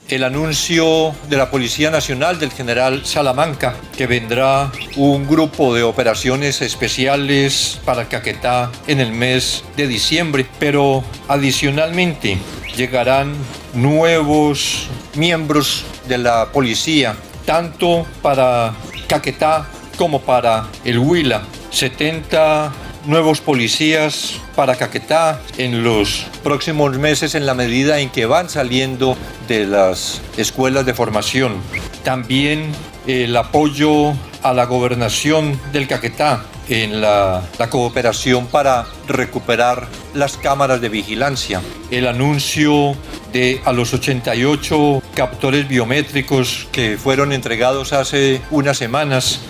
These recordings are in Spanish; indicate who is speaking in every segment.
Speaker 1: el anuncio de la Policía Nacional del general Salamanca, que vendrá un grupo de operaciones especiales para Caquetá en el mes de diciembre, pero adicionalmente llegarán nuevos miembros de la policía, tanto para Caquetá como para el Huila. 70 nuevos policías para Caquetá en los próximos meses, en la medida en que van saliendo de las escuelas de formación. También el apoyo a la gobernación del Caquetá en la cooperación para recuperar las cámaras de vigilancia. El anuncio de a los 88 captores biométricos que fueron entregados hace unas semanas,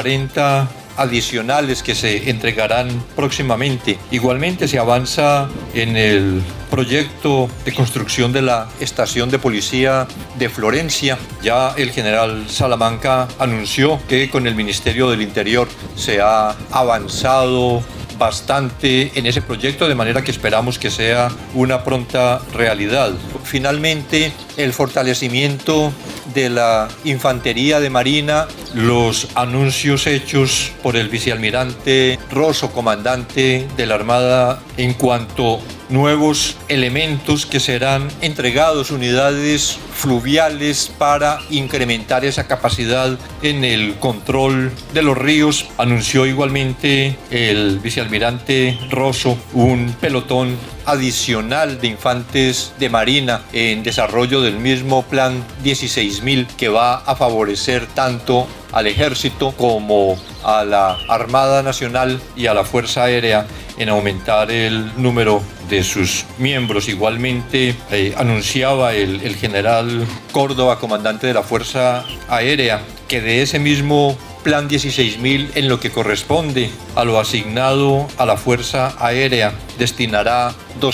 Speaker 1: 40 adicionales que se entregarán próximamente. Igualmente se avanza en el proyecto de construcción de la estación de policía de Florencia. Ya el general Salamanca anunció que con el Ministerio del Interior se ha avanzado bastante en ese proyecto, de manera que esperamos que sea una pronta realidad. Finalmente, el fortalecimiento de la Infantería de Marina, los anuncios hechos por el vicealmirante Rosso, comandante de la Armada, en cuanto nuevos elementos que serán entregados, unidades fluviales para incrementar esa capacidad en el control de los ríos. Anunció igualmente el vicealmirante Rosso un pelotón adicional de infantes de marina en desarrollo del mismo plan 16.000, que va a favorecer tanto al ejército como a la Armada Nacional y a la Fuerza Aérea en aumentar el número de sus miembros. Igualmente anunciaba el general Córdoba, comandante de la Fuerza Aérea, que de ese mismo plan 16.000, en lo que corresponde a lo asignado a la Fuerza Aérea, destinará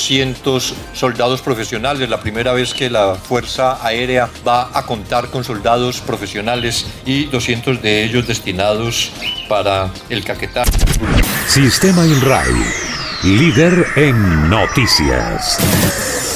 Speaker 1: 200 soldados profesionales, la primera vez que la Fuerza Aérea va a contar con soldados profesionales, y 200 de ellos destinados para el Caquetá.
Speaker 2: Sistema INRAE, líder en noticias.